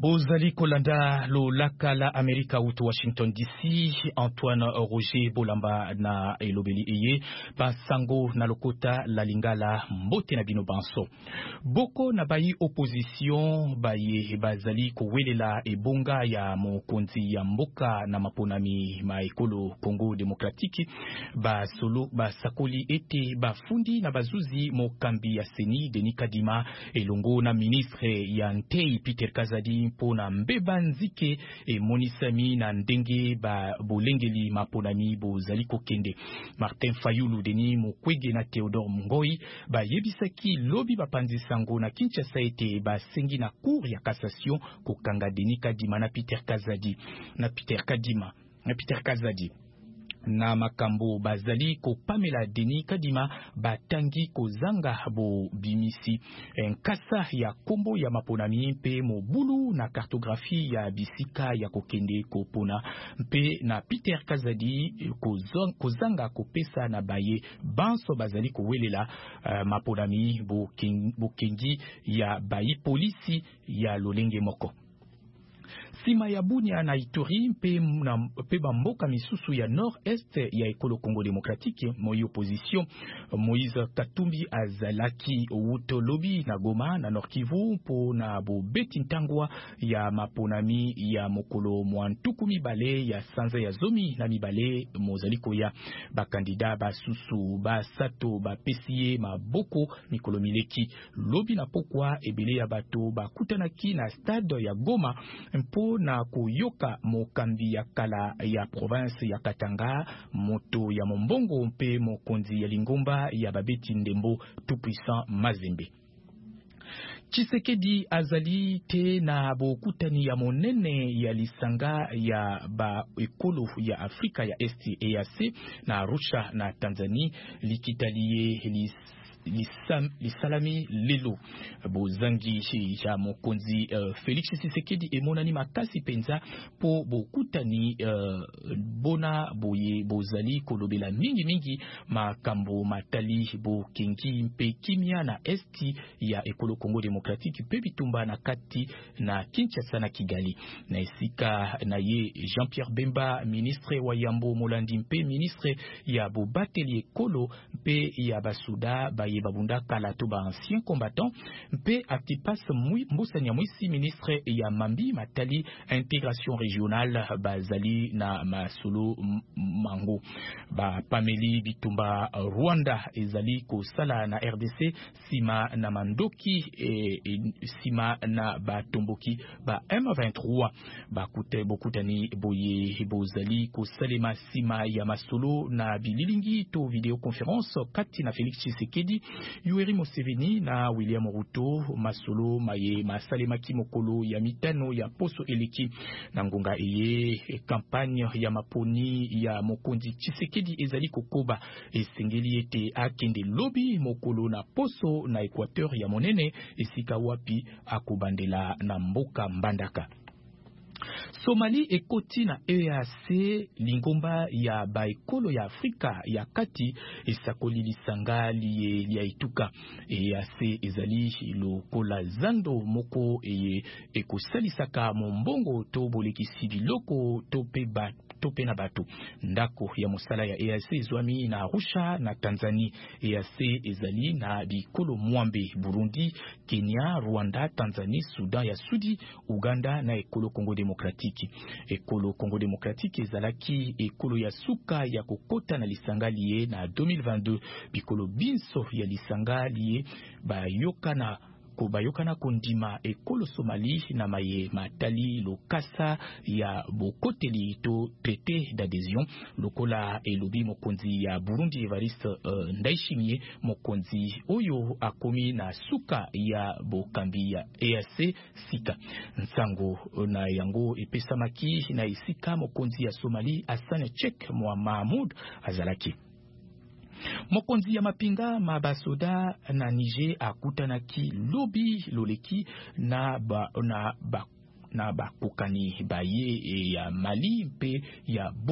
Bozali Kolanda lo laka la Amerika uto Washington DC, Antoine Roger Bolamba na elobeli eye basango na lokota la lingala mbote na bino banso. Boko na bayi opposition baye bazali kowelela ebonga ya mokonzi ya mboka na maponami ma ekolo Congo Demokratiki basakoli ete bafundi na bazuzi mokambi ya seni Denis Kadima elongo na ministre ya Ntei Peter Kazadi mpona mbeba nzike monisami na ndenge bolengeli maponami bozali kokende. Martin Fayulu Denis Mukwege na Theodore Ngoi yebisaki lobi bapanzi sango na Kinshasa ete basengi na cour ya cassation kokanga Denis Kadima na Peter Kazadi. Na makambo bazali ko Pamela Denis Kadima batangi kozanga bo bimisi nkasa ya kombo ya maponami mpe mobulu na kartografi ya bisika ya kokende kopona mpe na Peter Kazadi kozanga kopesa na baye banso bazali kowelela maponami bokengi ya bayi polisi ya lolenge moko. Sima ya Bunia na Ituri mpe bamboka misusu ya nord-est ya ekolo Congo Demokratiki moyi opposition Moïse Katumbi azalaki wuto lobi na Goma na Nord Kivu po na bobeti ntangwa ya maponami ya mokolo mwantuku mibale ya sanza ya zomi na mibale mozaliko ya bakandida basusu basato bapesie maboko mikolo mileki lobi na pokwa ebele ya bato bakutanaki na stade ya Goma mpo na kuyoka mokambi ya kala ya province ya Katanga moto ya mombongo mpe mokonzi ya lingomba ya babeti ndembo tout puissant Mazembe. Tshisekedi azali te na bokutani ya monene ya lisanga ya ba ekolo ya Afrika ya Est EAC na Arusha na Tanzania likitalie lisalami lelo bozangi ya mokonzi Felix Tshisekedi emonani makasi penza po bokutani bona boye bozali kolobela mingi makambo matali bokengi mpe kimia na esti ya ekolo Congo Demokratiki pe bitumba na kati na Kinshasa na Kigali na esika na ye Jean-Pierre Bemba ministre wa Yambo Molandi mpe ministre ya bobateli ekolo mpe ya basuda babunda kala to ba ancien combattant mpe Atipas Mbusanya Mwisi ministre ya Mambi Matali intégration régionale bazali na masolo mango ba Pameli Bitumba Rwanda ezali ko sala na RDC sima na Mandoki sima na Batomboki ba M23 bokutani boye bozali ko salema sima ya masolo na bililingi to video conférence kati na Felix Tshisekedi Yoweri Museveni na William Ruto masolo maye masalema kimokolo ya mitano ya poso eleki na ngonga eye campagne ya maponi ya mokonzi Tshisekedi ezali kokoba esengeli ete akende lobi mokolo na poso na Equateur ya monene esika wapi akobandela na mboka mbandaka. Somali ekoti na EAC lingomba ya baekolo ya Afrika ya kati esakoli lisanga liya ituka EAC ezali lokola zando moko ekosalisaka mombongo to bolekisi biloko to pe na bato ndako ya mosala ya EAC ezwami na Arusha na Tanzania. EAC ezali na bikolo mwambe Burundi, Kenya, Rwanda, Tanzania, Sudan ya Sudi, Uganda na ekolo Congo Demokratiki. Ekolo Congo Demokratiki ezalaki ekolo ya suka ya kokota na lisanga liye na 2022 bikolo binso ya lisanga liye bayokana kondima ekolo Somali na maye matali lokasa ya bokoteli to traité d'adhésion lokola elobi mokonzi ya Burundi Evariste Ndayishimiye mokonzi oyo akomi na suka ya bokambi ya EAC sika nsango na yango epesamaki na isika mokonzi ya Somali Hassan Sheikh Mohamud azalaki. Mokonzi ya mapinga mabasoda na Niger akutanaki lobi loleki na bakokani baye ya Mali mpe ya